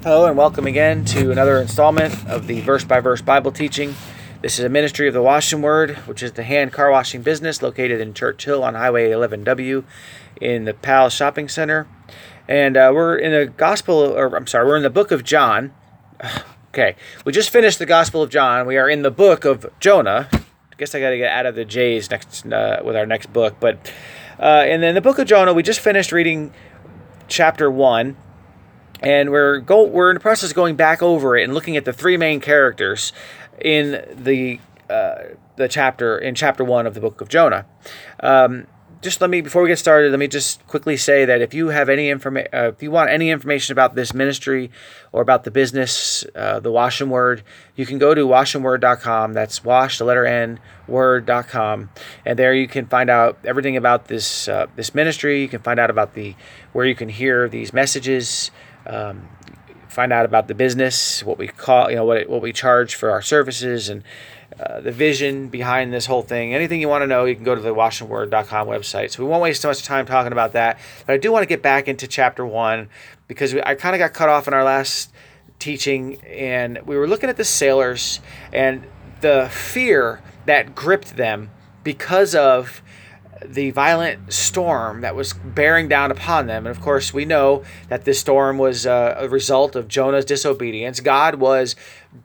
Hello and welcome again to another installment of the Verse by Verse Bible teaching. This is a ministry of the Wash and Word, which is the hand car washing business located in Church Hill on Highway 11W in the Pal Shopping Center. And we're in the book of John. Okay, we just finished the Gospel of John. We are in the book of Jonah. I guess I got to get out of the J's next with our next book. And then the book of Jonah, we just finished reading chapter 1. And we're in the process of going back over it and looking at the three main characters in the chapter 1 of the book of Jonah. Before we get started, let me just quickly say that if you have if you want any information about this ministry or about the business, the Wash and Word, you can go to washandword.com. That's wash, the letter N, word.com, and there you can find out everything about this ministry. You can find out about where you can hear these messages. Find out about the business, what we call, what we charge for our services, and the vision behind this whole thing. Anything you want to know, you can go to the washandword.com website. So we won't waste so much time talking about that. But I do want to get back into chapter 1 because I kind of got cut off in our last teaching, and we were looking at the sailors and the fear that gripped them because of the violent storm that was bearing down upon them. And of course, we know that this storm was a result of Jonah's disobedience. God was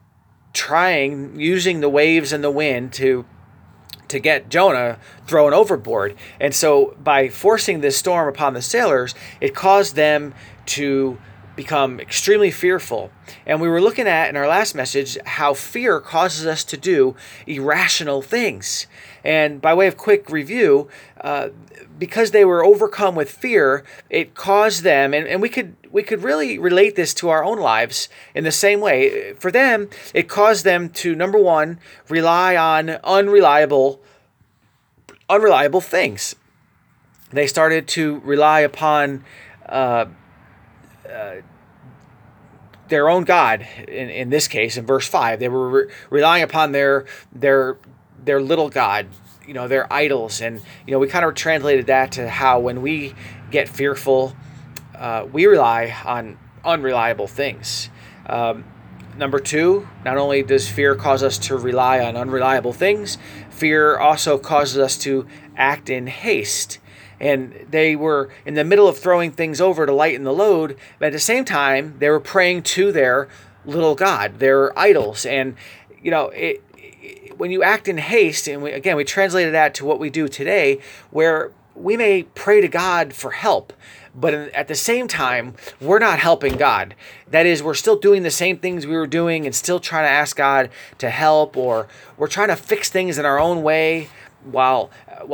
using the waves and the wind to get Jonah thrown overboard. And so by forcing this storm upon the sailors, it caused them to become extremely fearful. And we were looking at in our last message how fear causes us to do irrational things. And by way of quick review, because they were overcome with fear, it caused them, and we could really relate this to our own lives in the same way. For them, it caused them to, number one, rely on unreliable things. They started to rely upon their own God. In this case, in verse 5, they were relying upon their little God, their idols. And, we kind of translated that to how when we get fearful, we rely on unreliable things. Number 2, not only does fear cause us to rely on unreliable things, fear also causes us to act in haste. And they were in the middle of throwing things over to lighten the load, but at the same time, they were praying to their little God, their idols. And, when you act in haste, and we translated that to what we do today, where we may pray to God for help, but at the same time, we're not helping God. That is, we're still doing the same things we were doing and still trying to ask God to help, or we're trying to fix things in our own way while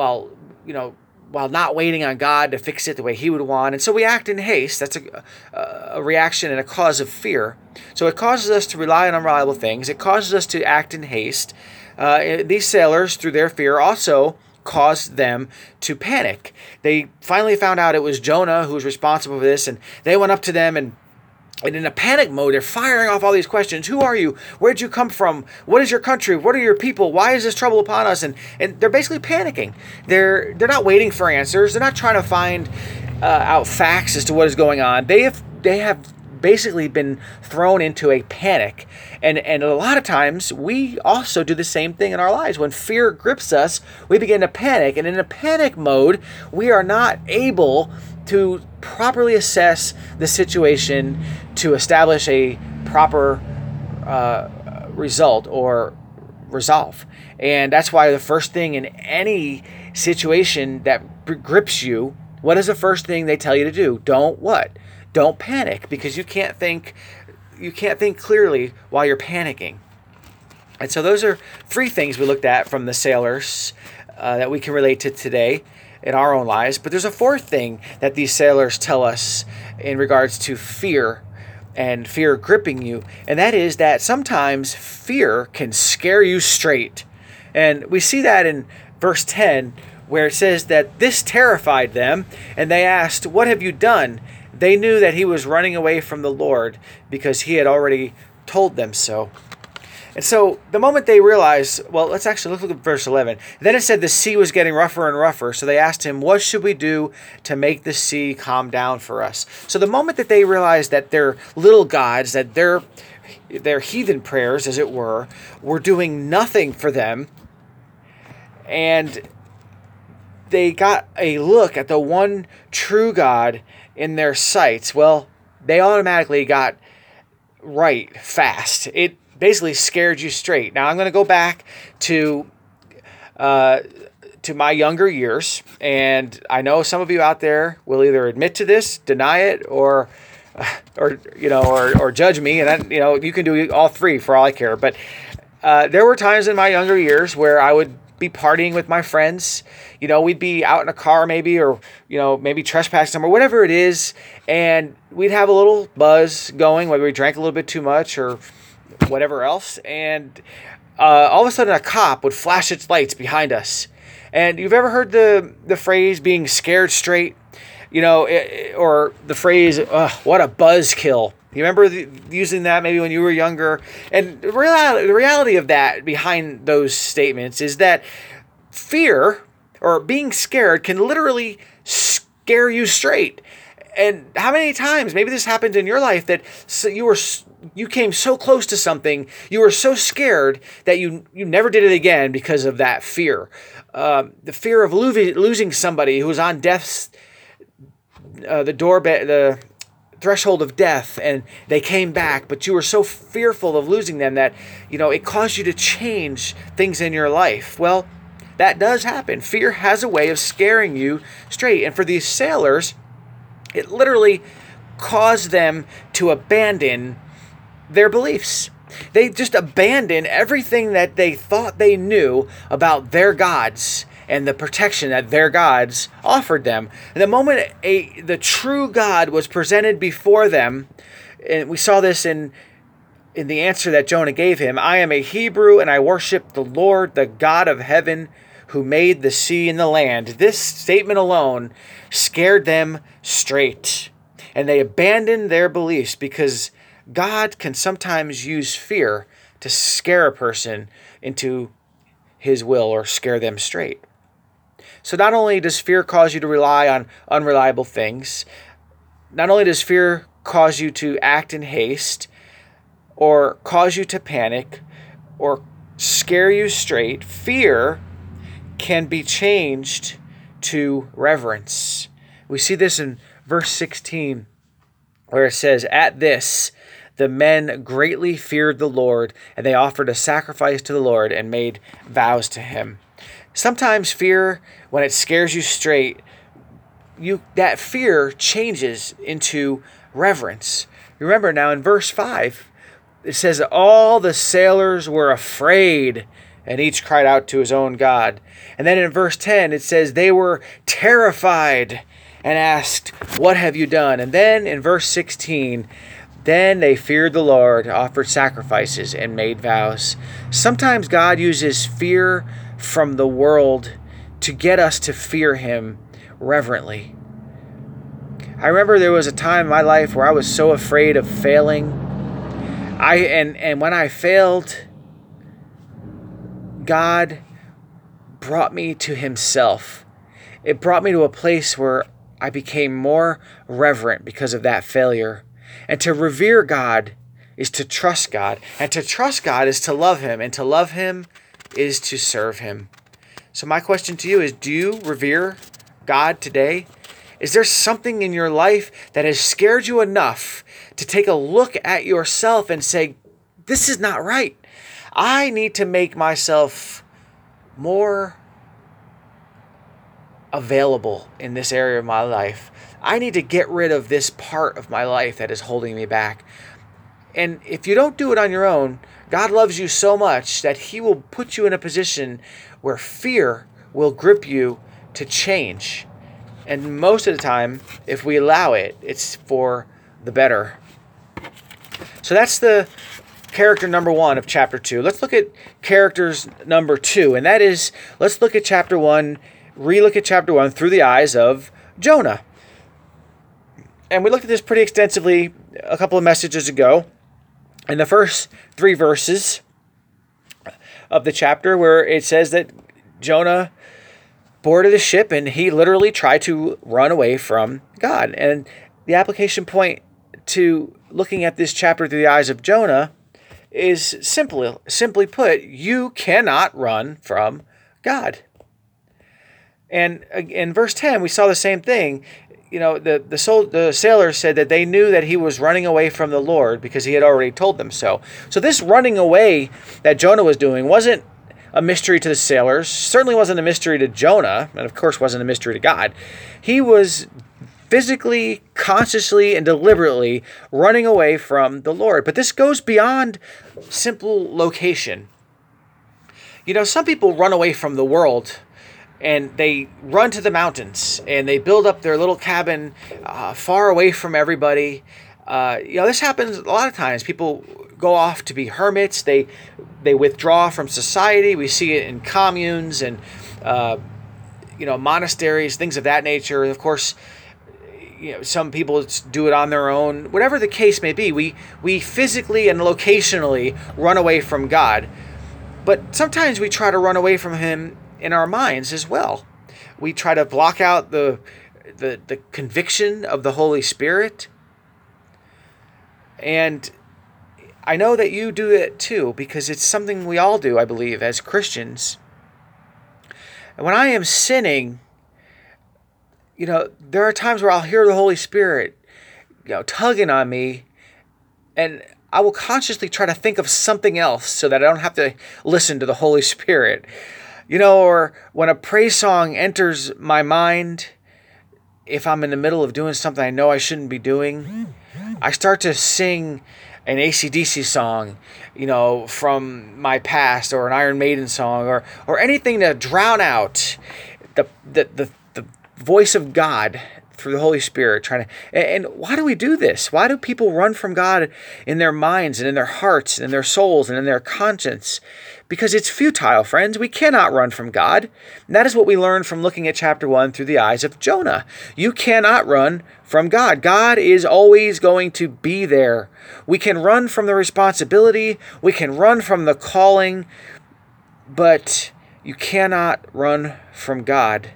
not waiting on God to fix it the way He would want. And so we act in haste. That's a reaction and a cause of fear. So it causes us to rely on unreliable things. It causes us to act in haste. These sailors, through their fear, also caused them to panic. They finally found out it was Jonah who was responsible for this, and they went up to them and in a panic mode, they're firing off all these questions. Who are you? Where'd you come from? What is your country? What are your people? Why is this trouble upon us? And they're basically panicking. They're not waiting for answers. They're not trying to find out facts as to what is going on. They have basically been thrown into a panic. And a lot of times, we also do the same thing in our lives. When fear grips us, we begin to panic. And in a panic mode, we are not able to properly assess the situation to establish a proper result or resolve. And that's why the first thing in any situation that grips you, what is the first thing they tell you to do? Don't panic, because you can't think clearly while you're panicking. And so those are 3 things we looked at from the sailors that we can relate to today in our own lives. But there's a 4th thing that these sailors tell us in regards to fear and fear gripping you, and that is that sometimes fear can scare you straight. And we see that in verse 10, where it says that this terrified them, and they asked, "What have you done?" They knew that he was running away from the Lord because he had already told them so. And so the moment they realized, well, let's actually look at verse 11. Then it said the sea was getting rougher and rougher. So they asked him, what should we do to make the sea calm down for us? So the moment that they realized that their little gods, that their heathen prayers, as it were doing nothing for them, and they got a look at the one true God in their sights, well, they automatically got right fast. It basically scared you straight. Now I'm going to go back to my younger years, and I know some of you out there will either admit to this, deny it, or judge me, and you can do all three for all I care. But there were times in my younger years where I would be partying with my friends. We'd be out in a car maybe, or maybe trespassing somewhere, whatever it is, and we'd have a little buzz going, whether we drank a little bit too much or whatever else, and all of a sudden a cop would flash its lights behind us. And you've ever heard the phrase being scared straight? Or the phrase, what a buzzkill. You remember using that maybe when you were younger? And the reality of that behind those statements is that fear or being scared can literally scare you straight. And how many times, maybe this happened in your life, that you came so close to something, you were so scared that you never did it again because of that fear. The fear of losing somebody who was on death's the threshold of death, and they came back, but you were so fearful of losing them that it caused you to change things in your life. Well, that does happen. Fear has a way of scaring you straight, and for these sailors, it literally caused them to abandon their beliefs. They just abandoned everything that they thought they knew about their gods and the protection that their gods offered them. And the moment the true God was presented before them, and we saw this in the answer that Jonah gave him, I am a Hebrew and I worship the Lord, the God of heaven, who made the sea and the land. This statement alone scared them straight. And they abandoned their beliefs, because God can sometimes use fear to scare a person into his will or scare them straight. So not only does fear cause you to rely on unreliable things, not only does fear cause you to act in haste or cause you to panic or scare you straight, fear can be changed to reverence. We see this in verse 16, where it says, at this, the men greatly feared the Lord, and they offered a sacrifice to the Lord and made vows to him. Sometimes fear, when it scares you straight, that fear changes into reverence. Remember now in verse 5, it says, all the sailors were afraid, and each cried out to his own God. And then in verse 10, it says they were terrified and asked, what have you done? And then in verse 16, then they feared the Lord, offered sacrifices, and made vows. Sometimes God uses fear from the world to get us to fear him reverently. I remember there was a time in my life where I was so afraid of failing. And when I failed, God brought me to himself. It brought me to a place where I became more reverent because of that failure. And to revere God is to trust God. And to trust God is to love him. And to love him is to serve him. So my question to you is, do you revere God today? Is there something in your life that has scared you enough to take a look at yourself and say, this is not right? I need to make myself more available in this area of my life. I need to get rid of this part of my life that is holding me back. And if you don't do it on your own, God loves you so much that he will put you in a position where fear will grip you to change. And most of the time, if we allow it, it's for the better. So that's the character number 1 of chapter 2. Let's look at characters number 2. And that is, let's look at chapter 1, relook at chapter 1 through the eyes of Jonah. And we looked at this pretty extensively a couple of messages ago. In the first 3 verses, of the chapter where it says that Jonah boarded the ship and he literally tried to run away from God. And the application point to looking at this chapter through the eyes of Jonah is simply put, you cannot run from God. And in verse 10, we saw the same thing. The sailors said that they knew that he was running away from the Lord because he had already told them so. So this running away that Jonah was doing wasn't a mystery to the sailors, certainly wasn't a mystery to Jonah, and of course wasn't a mystery to God. He was physically, consciously, and deliberately running away from the Lord. But this goes beyond simple location. Some people run away from the world and they run to the mountains and they build up their little cabin far away from everybody. This happens a lot of times. People go off to be hermits. They withdraw from society. We see it in communes and monasteries, things of that nature. And of course, some people do it on their own. Whatever the case may be, we physically and locationally run away from God. But sometimes we try to run away from him in our minds as well. We try to block out the conviction of the Holy Spirit. And I know that you do it too, because it's something we all do, I believe, as Christians. And when I am sinning, there are times where I'll hear the Holy Spirit, tugging on me, and I will consciously try to think of something else so that I don't have to listen to the Holy Spirit. Or when a praise song enters my mind, if I'm in the middle of doing something I know I shouldn't be doing, I start to sing an AC/DC song, from my past, or an Iron Maiden song, or anything to drown out the voice of God through the Holy Spirit. And why do we do this? Why do people run from God in their minds and in their hearts and in their souls and in their conscience? Because it's futile, friends. We cannot run from God. And that is what we learn from looking at chapter 1 through the eyes of Jonah. You cannot run from God. God is always going to be there. We can run from the responsibility. We can run from the calling. But you cannot run from God.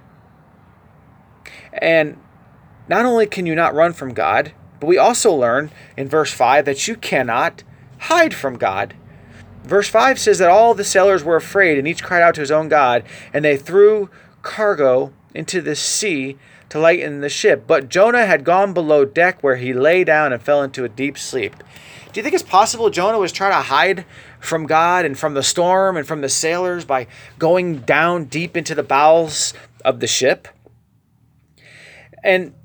And not only can you not run from God, but we also learn in verse 5 that you cannot hide from God. Verse 5 says that all the sailors were afraid, and each cried out to his own God, and they threw cargo into the sea to lighten the ship. But Jonah had gone below deck, where he lay down and fell into a deep sleep. Do you think it's possible Jonah was trying to hide from God and from the storm and from the sailors by going down deep into the bowels of the ship? And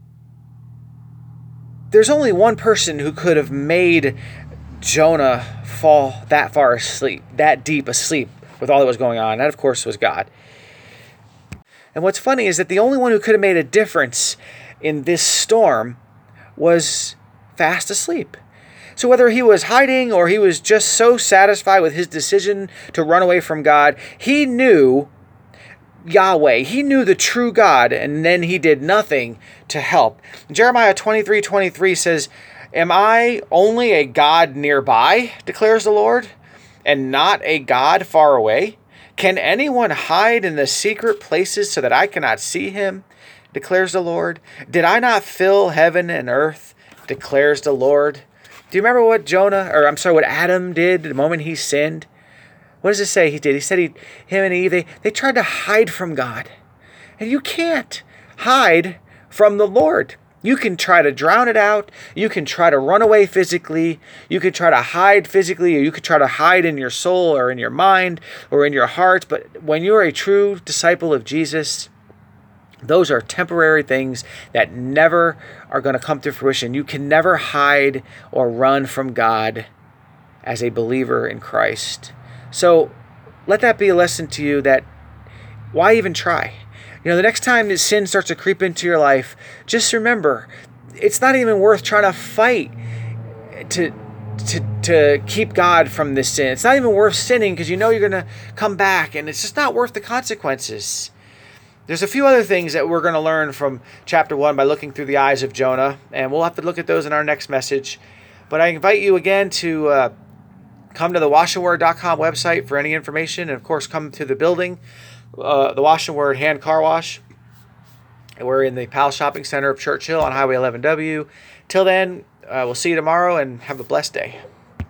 there's only one person who could have made Jonah fall that far asleep, that deep asleep with all that was going on. That, of course, was God. And what's funny is that the only one who could have made a difference in this storm was fast asleep. So whether he was hiding or he was just so satisfied with his decision to run away from God, he knew Yahweh. He knew the true God, and then he did nothing to help. Jeremiah 23:23 says, "Am I only a God nearby, declares the Lord, and not a God far away? Can anyone hide in the secret places so that I cannot see him, declares the Lord? Did I not fill heaven and earth, declares the Lord?" Do you remember what what Adam did the moment he sinned? What does it say he did? He said him and Eve, they tried to hide from God. And you can't hide from the Lord. You can try to drown it out. You can try to run away physically. You can try to hide physically, or you can try to hide in your soul or in your mind or in your heart. But when you're a true disciple of Jesus, those are temporary things that never are going to come to fruition. You can never hide or run from God as a believer in Christ. So let that be a lesson to you that why even try? The next time that sin starts to creep into your life, just remember, it's not even worth trying to fight to keep God from this sin. It's not even worth sinning because you're going to come back, and it's just not worth the consequences. There's a few other things that we're going to learn from chapter 1 by looking through the eyes of Jonah, and we'll have to look at those in our next message. But I invite you again to come to the washandword.com website for any information. And, of course, come to the building, the Wash and Word Hand Car Wash. We're in the Powell Shopping Center of Churchill on Highway 11W. Till then, we'll see you tomorrow, and have a blessed day.